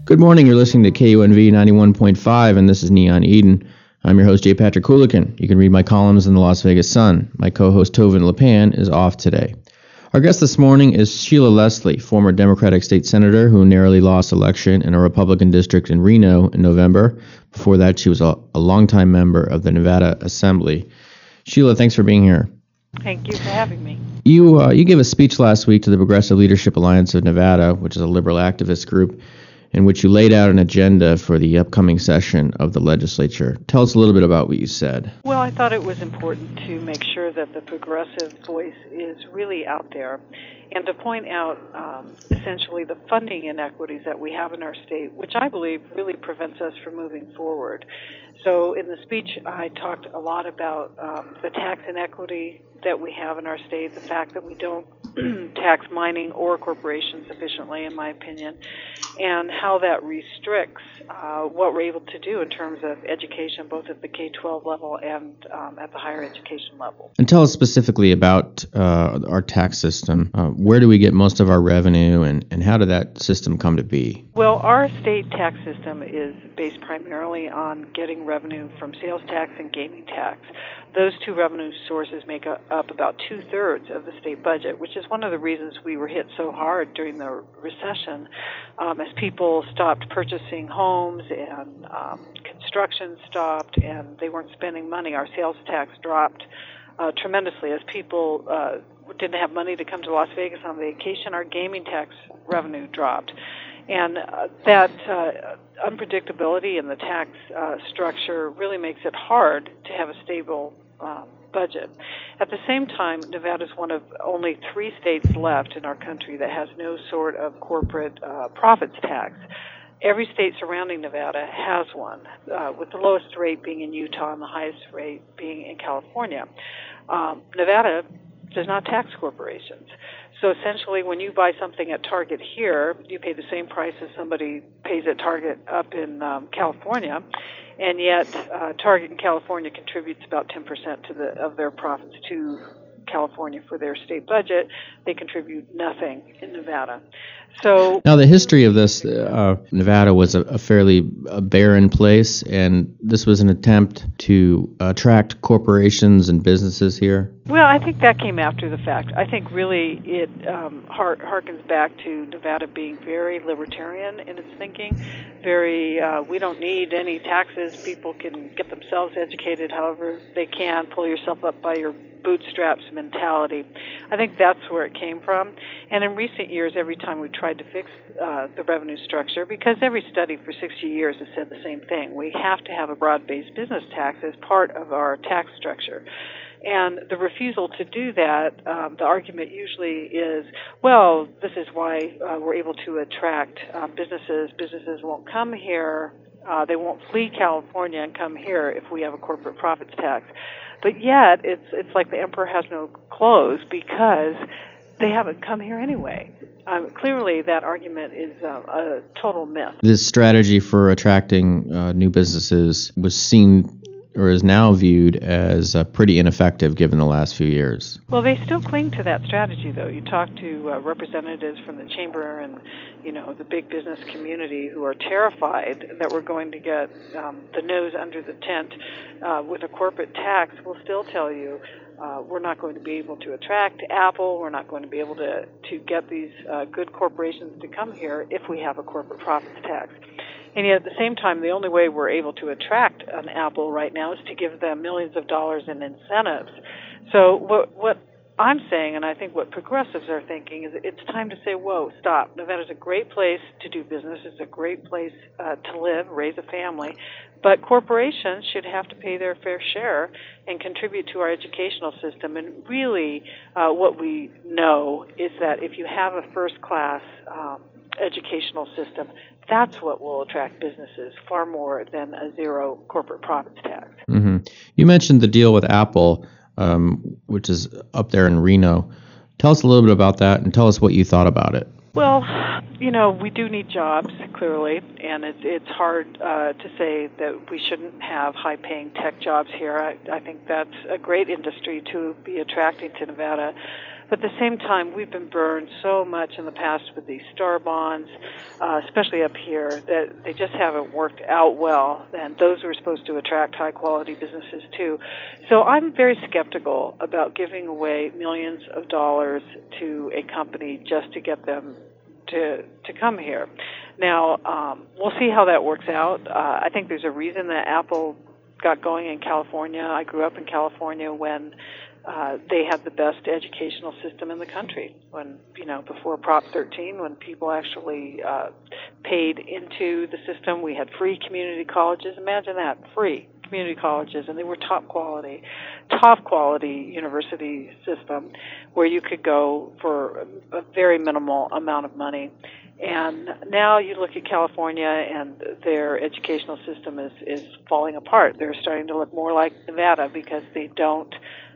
Good morning. You're listening to KUNV 91.5, and this is Neon Eden. I'm your host, J. Patrick Kulikin. You can read my columns in the Las Vegas Sun. My co-host, Tovin Lepan, is off today. Our guest this morning is Sheila Leslie, former Democratic state senator who narrowly lost election in a Republican district in Reno in November. Before that, she was a longtime member of the Nevada Assembly. Sheila, thanks for being here. Thank you for having me. You gave a speech last week to the Progressive Leadership Alliance of Nevada, which is a liberal activist group, in which you laid out an agenda for the upcoming session of the legislature. Tell us a little bit about what you said. Well, I thought it was important to make sure that the progressive voice is really out there and to point out essentially the funding inequities that we have in our state, which I believe really prevents us from moving forward. So in the speech, I talked a lot about the tax inequity that we have in our state, the fact that we don't tax mining or corporations sufficiently, in my opinion, and how that restricts what we're able to do in terms of education, both at the K-12 level and at the higher education level. And tell us specifically about our tax system. Where do we get most of our revenue, and how did that system come to be? Well, our state tax system is based primarily on getting revenue from sales tax and gaming tax. Those two revenue sources make up about two-thirds of the state budget, which is one of the reasons we were hit so hard during the recession, as people stopped purchasing homes and construction stopped and they weren't spending money. Our sales tax dropped tremendously as people didn't have money to come to Las Vegas on vacation. Our gaming tax revenue dropped. And that unpredictability in the tax structure really makes it hard to have a stable budget. At the same time, Nevada is one of only 3 states left in our country that has no sort of corporate profits tax. Every state surrounding Nevada has one, with the lowest rate being in Utah and the highest rate being in California. Nevada does not tax corporations. So essentially, when you buy something at Target here, you pay the same price as somebody pays at Target up in California, and yet Target in California contributes about 10% of their profits to California for their state budget. They contribute nothing in Nevada. So now the history of this, Nevada was a fairly barren place, and this was an attempt to attract corporations and businesses here. Well, I think that came after the fact. I think really it harkens back to Nevada being very libertarian in its thinking. Very, we don't need any taxes. People can get themselves educated however they can. Pull yourself up by your bootstraps mentality. I think that's where it came from. And in recent years, every time we tried to fix the revenue structure, because every study for 60 years has said the same thing, we have to have a broad-based business tax as part of our tax structure. And the refusal to do that, the argument usually is, well, this is why we're able to attract businesses. Businesses won't come here. They won't flee California and come here if we have a corporate profits tax. But yet, it's like the emperor has no clothes because they haven't come here anyway. Clearly, that argument is a total myth. This strategy for attracting new businesses was seen or is now viewed as pretty ineffective given the last few years. Well, they still cling to that strategy, though. You talk to representatives from the chamber and, the big business community who are terrified that we're going to get the nose under the tent with a corporate tax will still tell you we're not going to be able to attract Apple, we're not going to be able to get these good corporations to come here if we have a corporate profits tax. And yet at the same time, the only way we're able to attract an Apple right now is to give them millions of dollars in incentives. So what I'm saying, and I think what progressives are thinking, is it's time to say, whoa, stop. Nevada's a great place to do business. It's a great place to live, raise a family. But corporations should have to pay their fair share and contribute to our educational system. And really what we know is that if you have a first-class educational system, that's what will attract businesses far more than a zero corporate profits tax. Mm-hmm. You mentioned the deal with Apple, which is up there in Reno. Tell us a little bit about that and tell us what you thought about it. Well, we do need jobs, clearly, and it's hard to say that we shouldn't have high-paying tech jobs here. I think that's a great industry to be attracting to Nevada. But at the same time, we've been burned so much in the past with these star bonds, especially up here, that they just haven't worked out well. And those were supposed to attract high-quality businesses, too. So I'm very skeptical about giving away millions of dollars to a company just to get them to come here. Now, we'll see how that works out. I think there's a reason that Apple got going in California. I grew up in California when they had the best educational system in the country. When, before Prop 13, when people actually paid into the system, we had free community colleges. Imagine that, free community colleges, and they were top quality university system where you could go for a very minimal amount of money. And now you look at California and their educational system is falling apart. They're starting to look more like Nevada because they don't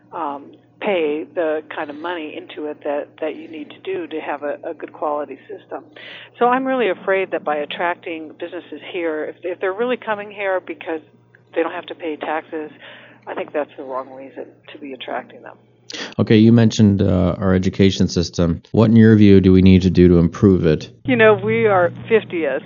pay the kind of money into it that you need to do to have a good quality system. So I'm really afraid that by attracting businesses here, if they're really coming here because they don't have to pay taxes, I think that's the wrong reason to be attracting them. Okay, you mentioned our education system. What, in your view, do we need to do to improve it? We are 50th.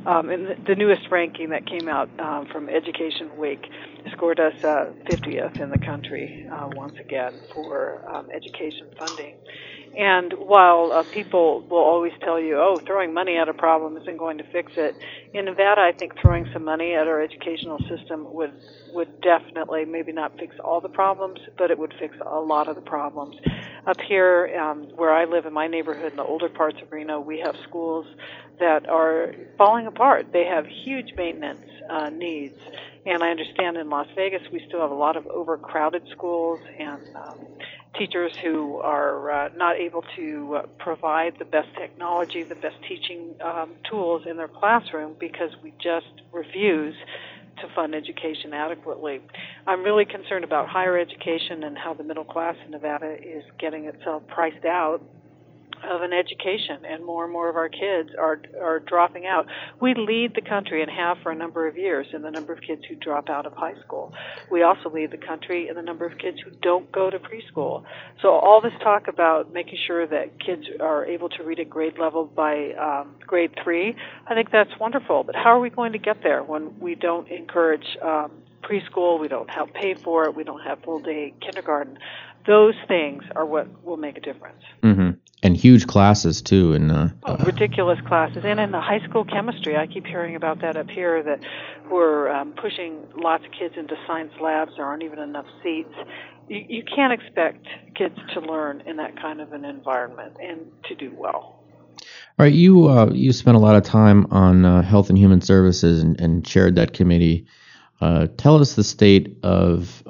In the newest ranking that came out from Education Week scored us 50th in the country once again for education funding. And while people will always tell you, throwing money at a problem isn't going to fix it, in Nevada, I think throwing some money at our educational system would definitely, maybe not fix all the problems, but it would fix a lot of the problems. Up here, where I live in my neighborhood, in the older parts of Reno, we have schools that are falling apart. They have huge maintenance needs. And I understand in Las Vegas we still have a lot of overcrowded schools and teachers who are not able to provide the best technology, the best teaching tools in their classroom because we just refuse to fund education adequately. I'm really concerned about higher education and how the middle class in Nevada is getting itself priced out of an education, and more of our kids are dropping out. We lead the country and have for a number of years in the number of kids who drop out of high school. We also lead the country in the number of kids who don't go to preschool. So all this talk about making sure that kids are able to read at grade level by grade 3, I think that's wonderful. But how are we going to get there when we don't encourage preschool, we don't help pay for it, we don't have full-day kindergarten? Those things are what will make a difference. Mm-hmm. And huge classes, too. And ridiculous classes. And in the high school chemistry, I keep hearing about that up here, that we're pushing lots of kids into science labs. There aren't even enough seats. You can't expect kids to learn in that kind of an environment and to do well. All right, you spent a lot of time on Health and Human Services and chaired that committee. Tell us the state of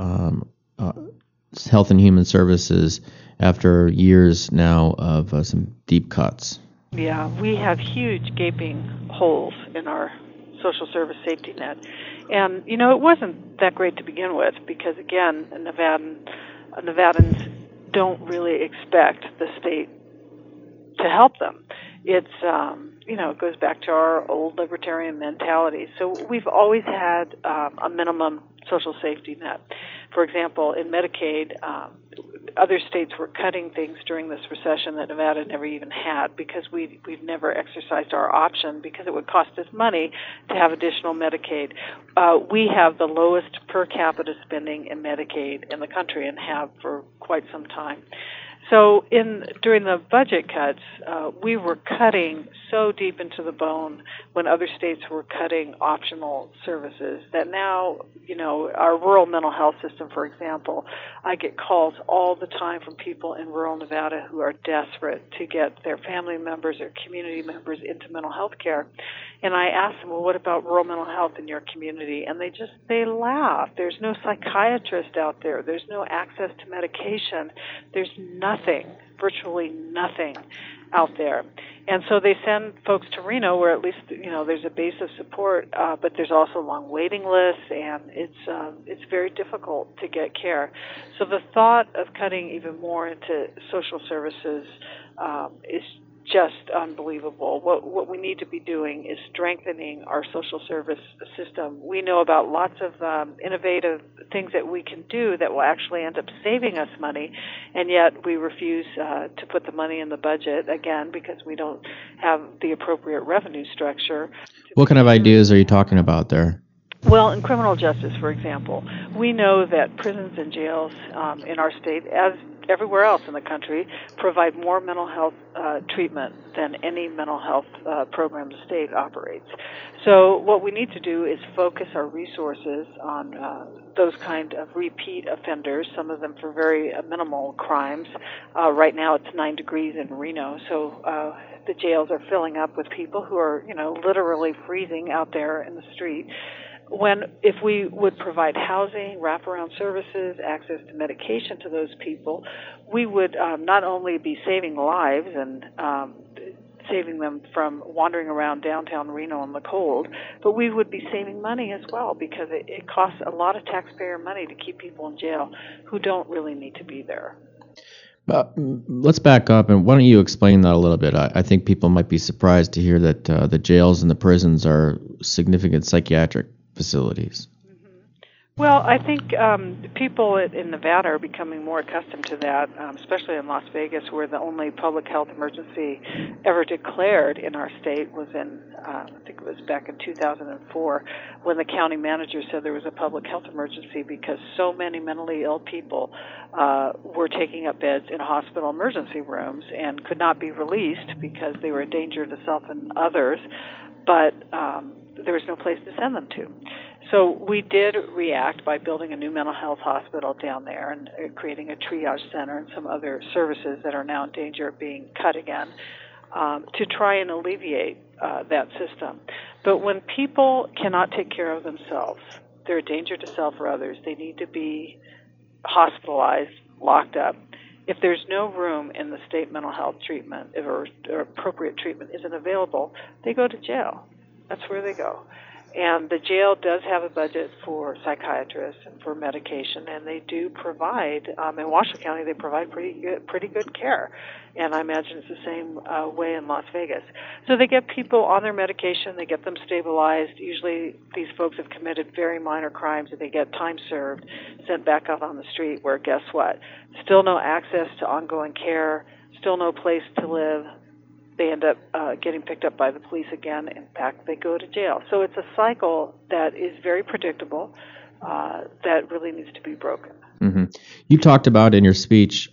Health and Human Services after years now of some deep cuts. Yeah, we have huge gaping holes in our social service safety net. And, it wasn't that great to begin with because, again, Nevadans don't really expect the state to help them. It's, it goes back to our old libertarian mentality. So we've always had a minimum social safety net. For example, in Medicaid, other states were cutting things during this recession that Nevada never even had because we've never exercised our option because it would cost us money to have additional Medicaid. We have the lowest per capita spending in Medicaid in the country and have for quite some time. So during the budget cuts, we were cutting so deep into the bone when other states were cutting optional services that now, our rural mental health system, for example, I get calls all the time from people in rural Nevada who are desperate to get their family members or community members into mental health care. And I ask them, well, what about rural mental health in your community? And they laugh. There's no psychiatrist out there. There's no access to medication. There's nothing, virtually nothing out there. And so they send folks to Reno where at least, there's a base of support, but there's also long waiting lists, and it's very difficult to get care. So the thought of cutting even more into social services is just unbelievable. What we need to be doing is strengthening our social service system. We know about lots of innovative things that we can do that will actually end up saving us money, and yet we refuse to put the money in the budget, again, because we don't have the appropriate revenue structure. What kind of ideas are you talking about there? Well, in criminal justice, for example, we know that prisons and jails in our state, as everywhere else in the country, provide more mental health treatment than any mental health program the state operates. So what we need to do is focus our resources on those kind of repeat offenders, some of them for very minimal crimes. Right now it's 9 degrees in Reno, so the jails are filling up with people who are, literally freezing out there in the street. If we would provide housing, wraparound services, access to medication to those people, we would not only be saving lives and saving them from wandering around downtown Reno in the cold, but we would be saving money as well, because it costs a lot of taxpayer money to keep people in jail who don't really need to be there. Let's back up, and why don't you explain that a little bit? I think people might be surprised to hear that the jails and the prisons are significant psychiatric facilities. Well, I think people in Nevada are becoming more accustomed to that, especially in Las Vegas, where the only public health emergency ever declared in our state was I think it was back in 2004, when the county manager said there was a public health emergency because so many mentally ill people were taking up beds in hospital emergency rooms and could not be released because they were a danger to self and others, but there was no place to send them to. So we did react by building a new mental health hospital down there and creating a triage center and some other services that are now in danger of being cut again to try and alleviate that system. But when people cannot take care of themselves, they're a danger to self or others. They need to be hospitalized, locked up. If there's no room in the state mental health treatment or appropriate treatment isn't available, they go to jail. That's where they go. And the jail does have a budget for psychiatrists and for medication, and they do provide, in Washoe County, they provide pretty good care. And I imagine it's the same way in Las Vegas. So they get people on their medication, they get them stabilized. Usually these folks have committed very minor crimes, and they get time served, sent back out on the street where, guess what? Still no access to ongoing care, still no place to live. They end up getting picked up by the police again. In fact, they go to jail. So it's a cycle that is very predictable that really needs to be broken. Mm-hmm. You talked about in your speech,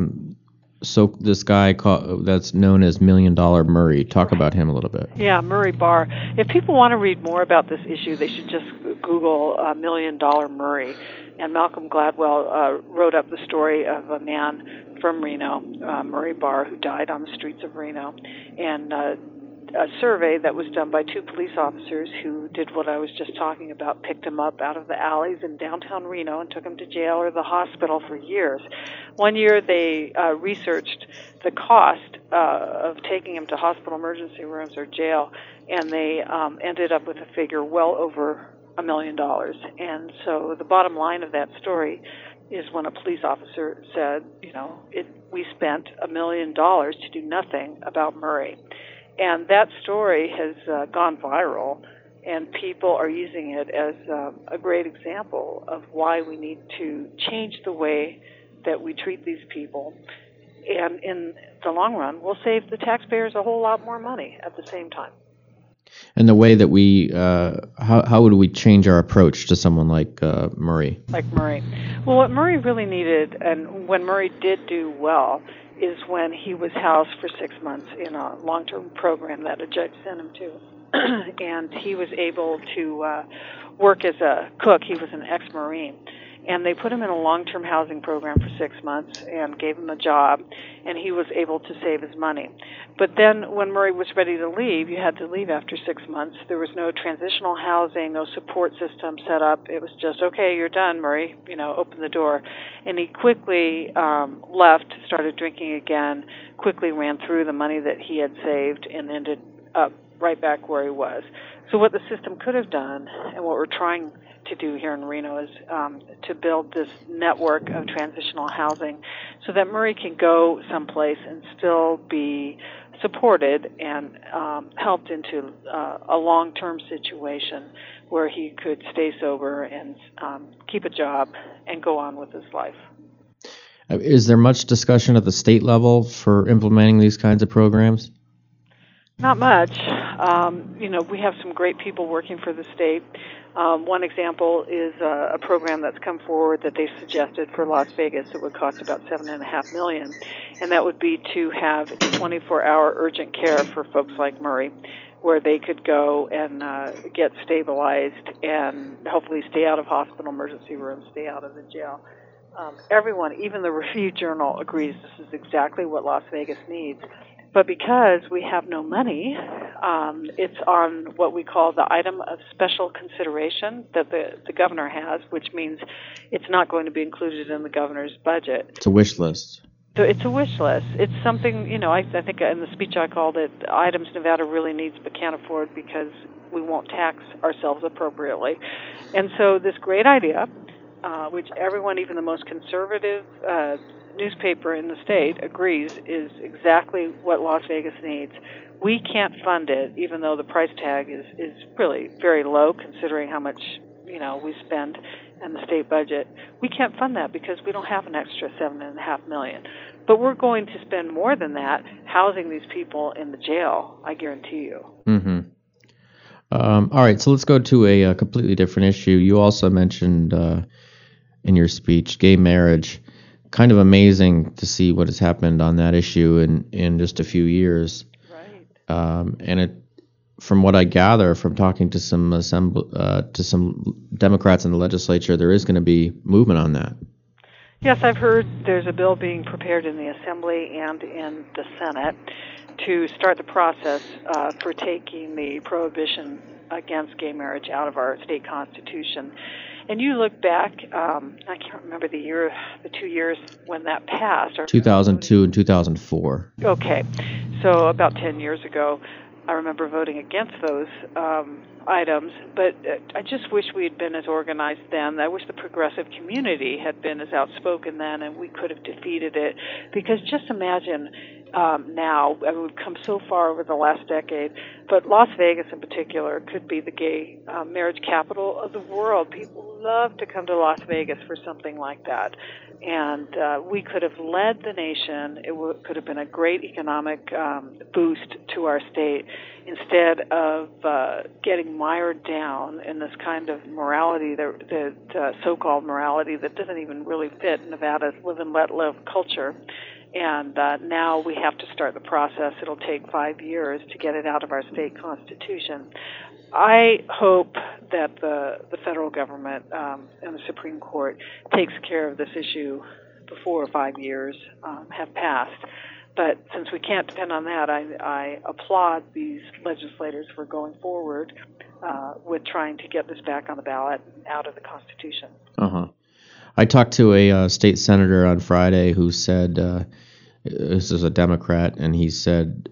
so this guy that's known as $1 Million Murray. Talk about him a little bit. Yeah, Murray Barr. If people want to read more about this issue, they should just Google $1 Million Murray. And Malcolm Gladwell wrote up the story of a man from Reno, Murray Barr, who died on the streets of Reno, and a survey that was done by 2 police officers who did what I was just talking about, picked him up out of the alleys in downtown Reno and took him to jail or the hospital for years. One year they researched the cost of taking him to hospital emergency rooms or jail, and they ended up with a figure well over $1 million. And so the bottom line of that story is when a police officer said, we spent $1 million to do nothing about Murray. And that story has gone viral, and people are using it as a great example of why we need to change the way that we treat these people. And in the long run, we'll save the taxpayers a whole lot more money at the same time. And the way that we, how would we change our approach to someone like Murray? Like Murray. Well, what Murray really needed, and when Murray did do well, is when he was housed for 6 months in a long-term program that a judge sent him to. And he was able to work as a cook. He was an ex-Marine. And they put him in a long-term housing program for 6 months and gave him a job, and he was able to save his money. But then when Murray was ready to leave, you had to leave after 6 months. There was no transitional housing, no support system set up. It was just, okay, you're done, Murray, open the door. And he quickly left, started drinking again, quickly ran through the money that he had saved, and ended up right back where he was. So what the system could have done, and what we're trying to do here in Reno, is to build this network of transitional housing so that Murray can go someplace and still be supported and helped into a long-term situation where he could stay sober and keep a job and go on with his life. Is there much discussion at the state level for implementing these kinds of programs? Not much. We have some great people working for the state. One example is a program that's come forward that they suggested for Las Vegas that would cost about $7.5 million, and that would be to have 24-hour urgent care for folks like Murray, where they could go and get stabilized and hopefully stay out of hospital emergency rooms, stay out of the jail. Everyone, even the Review Journal, agrees this is exactly what Las Vegas needs. But because we have no money, it's on what we call the item of special consideration that the governor has, which means it's not going to be included in the governor's budget. It's a wish list. So it's a wish list. It's something, I think in the speech I called it items Nevada really needs but can't afford because we won't tax ourselves appropriately. And so this great idea, which everyone, even the most conservative newspaper in the state, agrees is exactly what Las Vegas needs. We can't fund it, even though the price tag is really very low considering how much we spend in the state budget. We can't fund that because we don't have an extra $7.5 million. But we're going to spend more than that housing these people in the jail, I guarantee you. Mm-hmm. All right, so let's go to a completely different issue. You also mentioned in your speech gay marriage. Kind of amazing to see what has happened on that issue in just a few years. Right. And from what I gather from talking to some Democrats in the legislature, there is going to be movement on that. Yes, I've heard there's a bill being prepared in the Assembly and in the Senate to start the process for taking the prohibition against gay marriage out of our state constitution. And you look back, I can't remember the 2 years when that passed. 2002 and 2004. Okay, so about 10 years ago, I remember voting against those items, but I just wish we had been as organized then. I wish the progressive community had been as outspoken then, and we could have defeated it. Because just imagine now, we've come so far over the last decade, but Las Vegas in particular could be the gay marriage capital of the world. People love to come to Las Vegas for something like that. And we could have led the nation. It could have been a great economic boost to our state instead of getting mired down in this kind of morality, that so-called morality that doesn't even really fit Nevada's live and let live culture. And now we have to start the process. It'll take 5 years to get it out of our state constitution. I hope that the federal government and the Supreme Court takes care of this issue before 5 years have passed. But since we can't depend on that, I applaud these legislators for going forward with trying to get this back on the ballot and out of the Constitution. Uh-huh. I talked to a state senator on Friday who said, this is a Democrat, and he said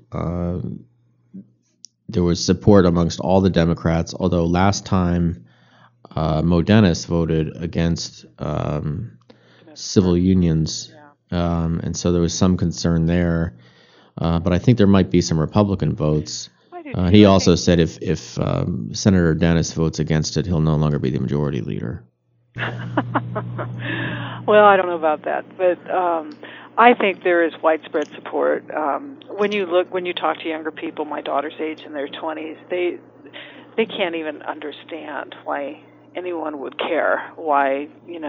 there was support amongst all the Democrats, although last time Mo Dennis voted against civil unions, and so there was some concern there. But I think there might be some Republican votes. He also said if Senator Dennis votes against it, he'll no longer be the majority leader. Well, I don't know about that, but I think there is widespread support. When you talk to younger people, my daughter's age in their 20s, they can't even understand why anyone would care, why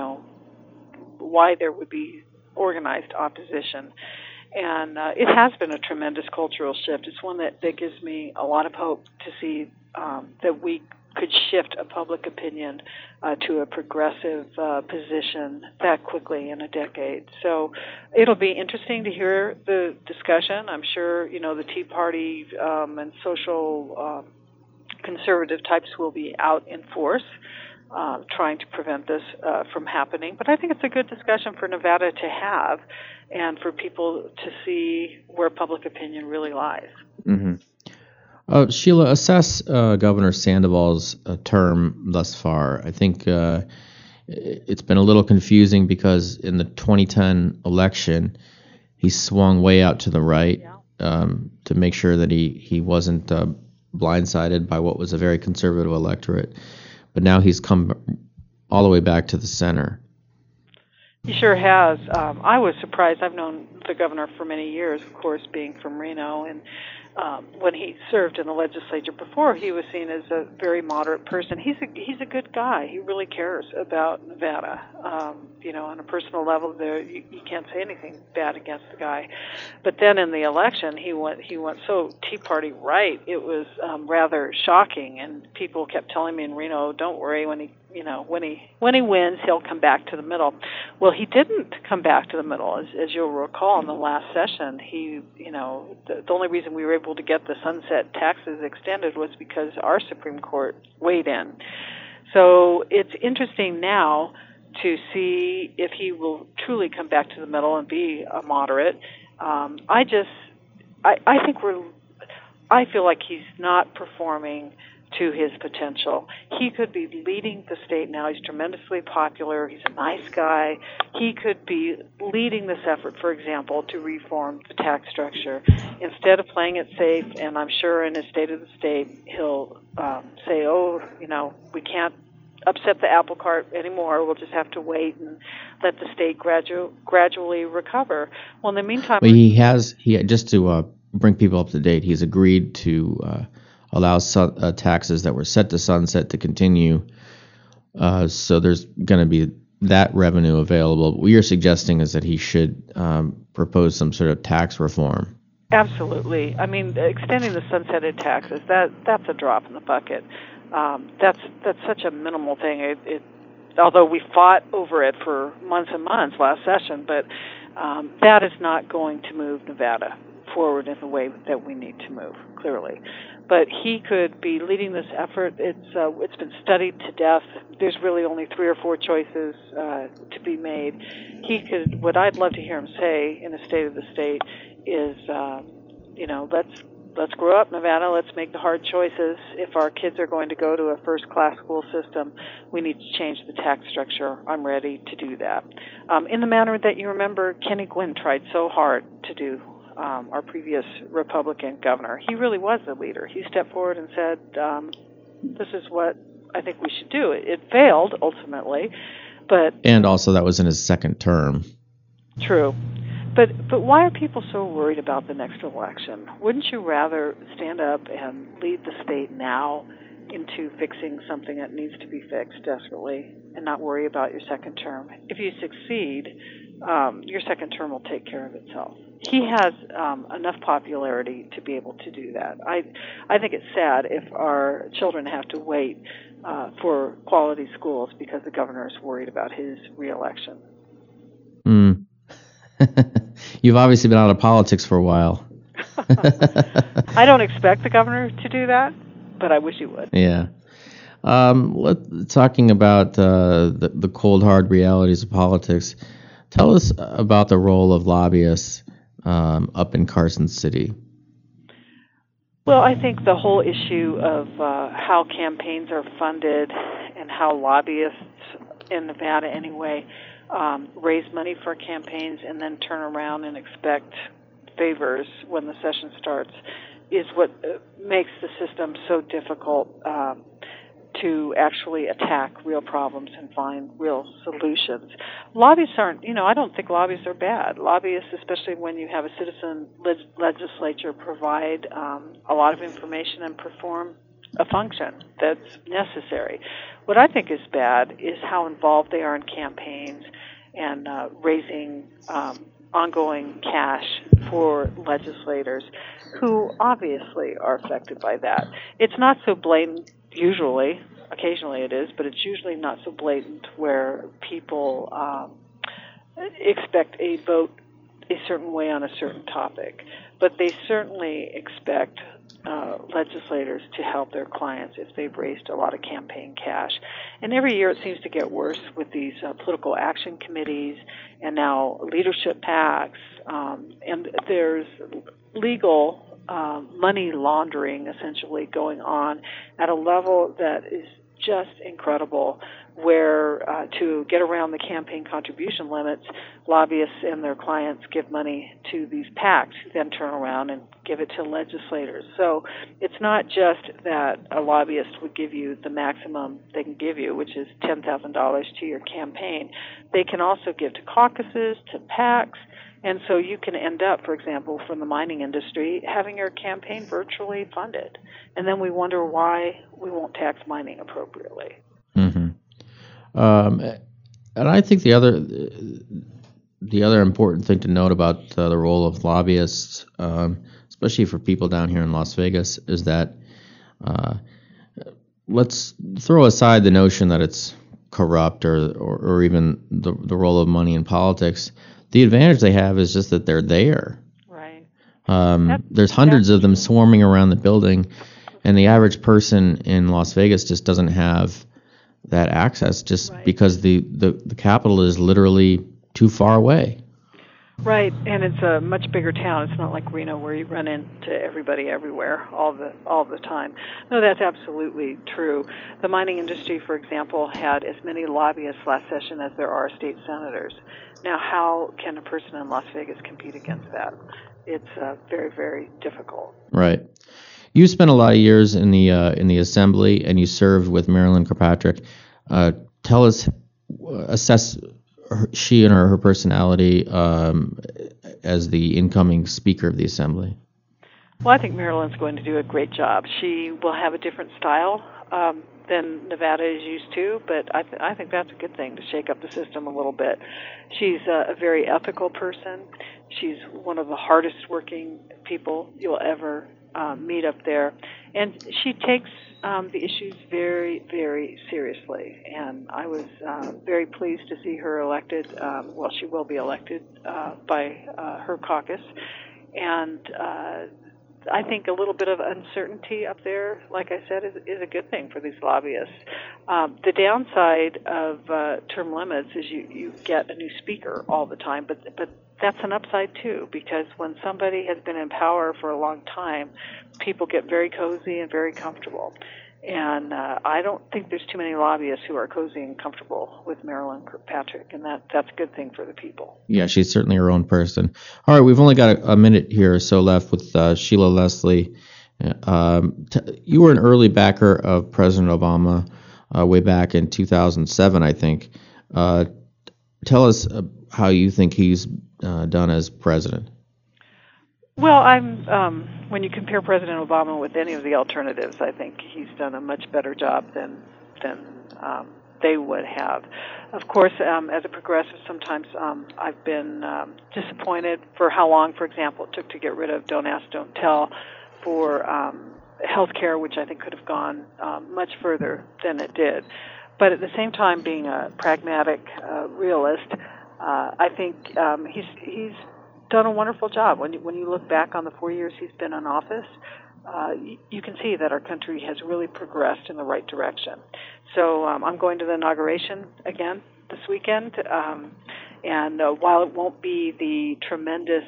there would be organized opposition. And it has been a tremendous cultural shift. It's one that gives me a lot of hope to see that we could shift a public opinion to a progressive position that quickly in a decade. So it'll be interesting to hear the discussion. I'm sure, the Tea Party and social conservative types will be out in force trying to prevent this from happening. But I think it's a good discussion for Nevada to have and for people to see where public opinion really lies. Mm-hmm. Sheila, assess Governor Sandoval's term thus far. I think it's been a little confusing because in the 2010 election, he swung way out to the right. to make sure that he wasn't blindsided by what was a very conservative electorate. But now he's come all the way back to the center. He sure has. I was surprised. I've known the governor for many years, of course, being from Reno, and when he served in the legislature before, he was seen as a very moderate person. He's a good guy. He really cares about Nevada. On a personal level, there you can't say anything bad against the guy. But then in the election, he went so Tea Party right. It was rather shocking, and people kept telling me in Reno, "Don't worry, when he wins, he'll come back to the middle." Well, he didn't come back to the middle, as you'll recall in the last session. The only reason we were able to get the sunset taxes extended was because our Supreme Court weighed in. So it's interesting now to see if he will truly come back to the middle and be a moderate. I feel like he's not performing to his potential. He could be leading the state now. He's tremendously popular. He's a nice guy. He could be leading this effort, for example, to reform the tax structure. Instead of playing it safe, and I'm sure in his State of the State, he'll say, we can't upset the apple cart anymore. We'll just have to wait and let the state gradually recover. Well, in the meantime... Well, just to bring people up to date, he's agreed to allow taxes that were set to sunset to continue. So there's going to be that revenue available. What you're suggesting is that he should propose some sort of tax reform. Absolutely. I mean, extending the sunsetted taxes, that's a drop in the bucket. That's such a minimal thing. Although we fought over it for months and months last session, but that is not going to move Nevada forward in the way that we need to move, clearly. But he could be leading this effort. It's been studied to death. There's really only 3 or 4 choices to be made. What I'd love to hear him say in a State of the State is, let's grow up, Nevada. Let's make the hard choices. If our kids are going to go to a first-class school system, we need to change the tax structure. I'm ready to do that. In the manner that you remember Kenny Gwinn tried so hard to do, our previous Republican governor. He really was the leader. He stepped forward and said, this is what I think we should do. It failed, ultimately. And also that was in his second term. True. But why are people so worried about the next election? Wouldn't you rather stand up and lead the state now into fixing something that needs to be fixed desperately and not worry about your second term? If you succeed, your second term will take care of itself. He has enough popularity to be able to do that. I think it's sad if our children have to wait for quality schools because the governor is worried about his reelection. You've obviously been out of politics for a while. I don't expect the governor to do that, but I wish he would. Yeah. Talking about the cold, hard realities of politics, tell us about the role of lobbyists up in Carson City. Well, I think the whole issue of how campaigns are funded and how lobbyists in Nevada anyway raise money for campaigns and then turn around and expect favors when the session starts is what makes the system so difficult to actually attack real problems and find real solutions. Lobbyists aren't, I don't think lobbyists are bad. Lobbyists, especially when you have a citizen legislature, provide a lot of information and perform a function that's necessary. What I think is bad is how involved they are in campaigns and raising ongoing cash for legislators who obviously are affected by that. It's not so blatant usually. Occasionally it is, but it's usually not so blatant where people expect a vote a certain way on a certain topic. But they certainly expect legislators to help their clients if they've raised a lot of campaign cash. And every year it seems to get worse with these political action committees and now leadership PACs. And there's legal money laundering essentially going on at a level that is just incredible where to get around the campaign contribution limits, lobbyists and their clients give money to these PACs who then turn around and give it to legislators. So it's not just that a lobbyist would give you the maximum they can give you, which is $10,000 to your campaign. They can also give to caucuses, to PACs, and so you can end up, for example, from the mining industry, having your campaign virtually funded. And then we wonder why we won't tax mining appropriately. Mm-hmm. And I think the other important thing to note about the role of lobbyists, especially for people down here in Las Vegas, is that let's throw aside the notion that it's corrupt or even the role of money in politics. The advantage they have is just that they're there. Right. There's hundreds of them swarming around the building, and the average person in Las Vegas just doesn't have that access just because the Capitol is literally too far away. Right, and it's a much bigger town. It's not like Reno where you run into everybody everywhere all the time. No, that's absolutely true. The mining industry, for example, had as many lobbyists last session as there are state senators. Now, how can a person in Las Vegas compete against that? It's very, very difficult. Right. You spent a lot of years in the assembly, and you served with Marilyn Kirkpatrick. Tell us, assess she and her personality as the incoming Speaker of the Assembly. Well, I think Marilyn's going to do a great job. She will have a different style than Nevada is used to, but I think that's a good thing, to shake up the system a little bit. She's a very ethical person. She's one of the hardest working people you'll ever meet up there, and she takes the issues very, very seriously, and I was very pleased to see her elected. Well, she will be elected by her caucus, and I think a little bit of uncertainty up there, like I said, is a good thing for these lobbyists. The downside of term limits is you get a new speaker all the time, but that's an upside too, because when somebody has been in power for a long time, people get very cozy and very comfortable. And I don't think there's too many lobbyists who are cozy and comfortable with Marilyn Kirkpatrick, and that's a good thing for the people. Yeah, she's certainly her own person. All right, we've only got a minute here or so left with Sheila Leslie. You were an early backer of President Obama way back in 2007, I think. Tell us how you think he's done as president. Well, when you compare President Obama with any of the alternatives, I think he's done a much better job than they would have. Of course, as a progressive, sometimes I've been disappointed for how long, for example, it took to get rid of Don't Ask, Don't Tell for health care, which I think could have gone much further than it did. But at the same time, being a pragmatic realist, I think he's done a wonderful job. When you look back on the 4 years he's been in office, you can see that our country has really progressed in the right direction. So I'm going to the inauguration again this weekend, and while it won't be the tremendous,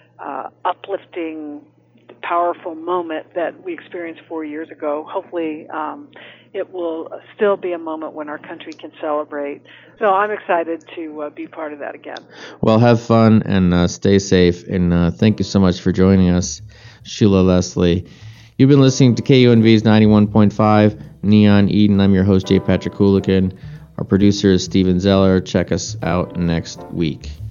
uplifting, powerful moment that we experienced 4 years ago, hopefully it will still be a moment when our country can celebrate. So I'm excited to be part of that again. Well, have fun and stay safe. And thank you so much for joining us, Sheila Leslie. You've been listening to KUNV's 91.5 Neon Eden. I'm your host, J. Patrick Kulikin. Our producer is Steven Zeller. Check us out next week.